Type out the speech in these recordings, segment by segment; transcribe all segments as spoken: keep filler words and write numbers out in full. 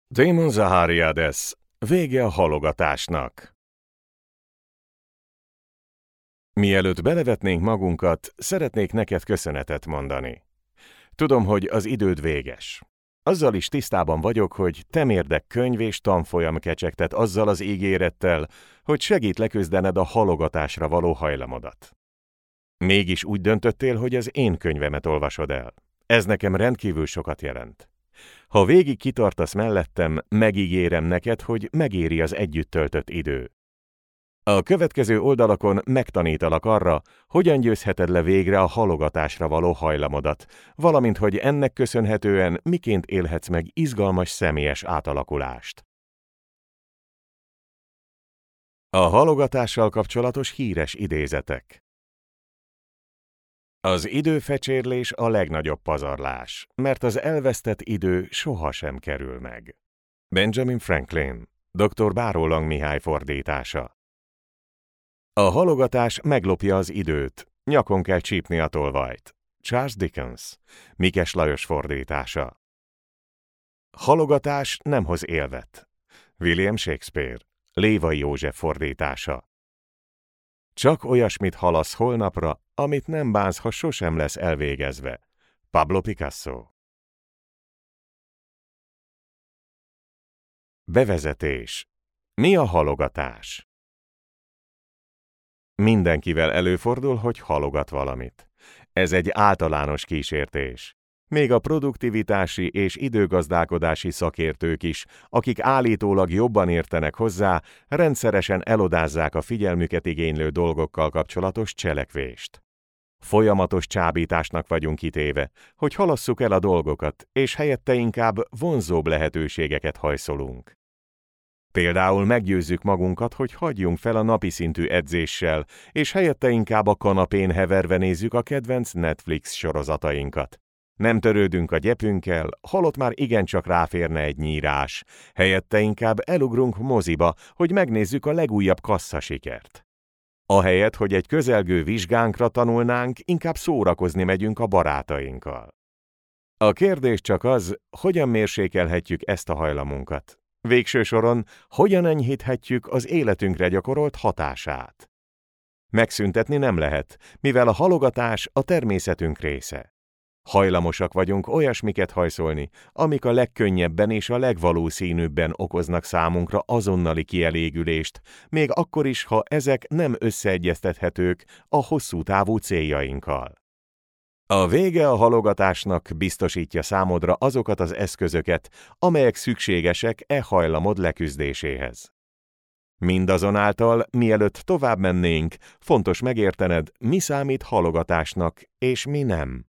Damon Zahariades, vége a halogatásnak. Mielőtt belevetnénk magunkat, szeretnék neked köszönetet mondani. Tudom, hogy az időd véges. Azzal is tisztában vagyok, hogy temérdek könyv és tanfolyam kecsegtet azzal az ígérettel, hogy segít leküzdened a halogatásra való hajlamodat. Mégis úgy döntöttél, hogy az én könyvemet olvasod el. Ez nekem rendkívül sokat jelent. Ha végig kitartasz mellettem, megígérem neked, hogy megéri az együtt töltött idő. A következő oldalakon megtanítalak arra, hogyan győzheted le végre a halogatásra való hajlamodat, valamint hogy ennek köszönhetően miként élhetsz meg izgalmas személyes átalakulást. A halogatással kapcsolatos híres idézetek. Az időfecsérlés a legnagyobb pazarlás, mert az elvesztett idő sohasem kerül meg. Benjamin Franklin, doktor Bárólang Mihály fordítása. A halogatás meglopja az időt, nyakon kell csípni a tolvajt. Charles Dickens, Mikes Lajos fordítása. Halogatás nem hoz élvet. William Shakespeare, Lévai József fordítása. Csak olyasmit halasz holnapra, amit nem bánsz, ha sosem lesz elvégezve. Pablo Picasso. Bevezetés. Mi a halogatás? Mindenkivel előfordul, hogy halogat valamit. Ez egy általános kísértés. Még a produktivitási és időgazdálkodási szakértők is, akik állítólag jobban értenek hozzá, rendszeresen elodázzák a figyelmüket igénylő dolgokkal kapcsolatos cselekvést. Folyamatos csábításnak vagyunk kitéve, hogy halasszuk el a dolgokat, és helyette inkább vonzóbb lehetőségeket hajszolunk. Például meggyőzzük magunkat, hogy hagyjunk fel a napi szintű edzéssel, és helyette inkább a kanapén heverve nézzük a kedvenc Netflix sorozatainkat. Nem törődünk a gyepünkkel, holott már igencsak ráférne egy nyírás. Helyette inkább elugrunk moziba, hogy megnézzük a legújabb kasszasikert. Ahelyett, hogy egy közelgő vizsgánkra tanulnánk, inkább szórakozni megyünk a barátainkkal. A kérdés csak az, hogyan mérsékelhetjük ezt a hajlamunkat. Végső soron, hogyan enyhíthetjük az életünkre gyakorolt hatását. Megszüntetni nem lehet, mivel a halogatás a természetünk része. Hajlamosak vagyunk olyasmiket hajszolni, amik a legkönnyebben és a legvalószínűbben okoznak számunkra azonnali kielégülést, még akkor is, ha ezek nem összeegyeztethetők a hosszú távú céljainkkal. A vége a halogatásnak biztosítja számodra azokat az eszközöket, amelyek szükségesek e hajlamod leküzdéséhez. Mindazonáltal, mielőtt tovább mennénk, fontos megértened, mi számít halogatásnak, és mi nem.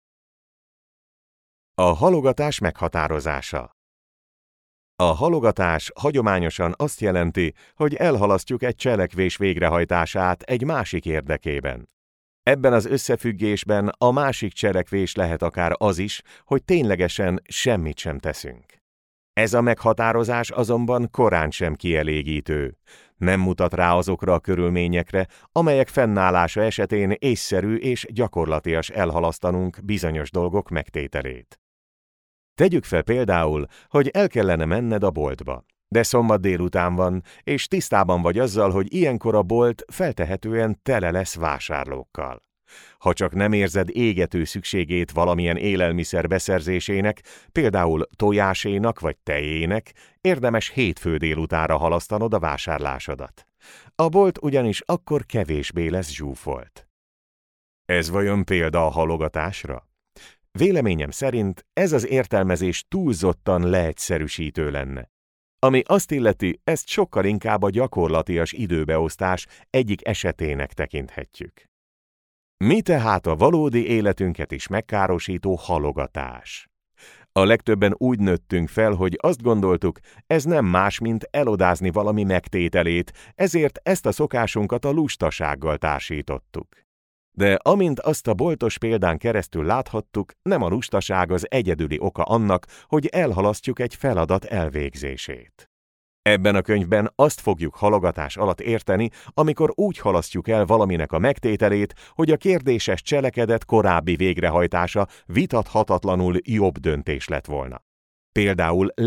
A halogatás meghatározása. A halogatás hagyományosan azt jelenti, hogy elhalasztjuk egy cselekvés végrehajtását egy másik érdekében. Ebben az összefüggésben a másik cselekvés lehet akár az is, hogy ténylegesen semmit sem teszünk. Ez a meghatározás azonban korán sem kielégítő. Nem mutat rá azokra a körülményekre, amelyek fennállása esetén észszerű és gyakorlatias elhalasztanunk bizonyos dolgok megtételét. Tegyük fel például, hogy el kellene menned a boltba, de szombat délután van, és tisztában vagy azzal, hogy ilyenkor a bolt feltehetően tele lesz vásárlókkal. Ha csak nem érzed égető szükségét valamilyen élelmiszer beszerzésének, például tojásénak vagy tejének, érdemes hétfő délutánra halasztanod a vásárlásodat. A bolt ugyanis akkor kevésbé lesz zsúfolt. Ez vajon példa a halogatásra? Véleményem szerint ez az értelmezés túlzottan leegyszerűsítő lenne. Ami azt illeti, ezt sokkal inkább a gyakorlatias időbeosztás egyik esetének tekinthetjük. Mi tehát a valódi életünket is megkárosító halogatás? A legtöbben úgy nőttünk fel, hogy azt gondoltuk, ez nem más, mint elodázni valami megtételét, ezért ezt a szokásunkat a lustasággal társítottuk. De amint azt a boltos példán keresztül láthattuk, nem a lustaság az egyedüli oka annak, hogy elhalasztjuk egy feladat elvégzését. Ebben a könyvben azt fogjuk halogatás alatt érteni, amikor úgy halasztjuk el valaminek a megtételét, hogy a kérdéses cselekedet korábbi végrehajtása vitathatatlanul jobb döntés lett volna. Például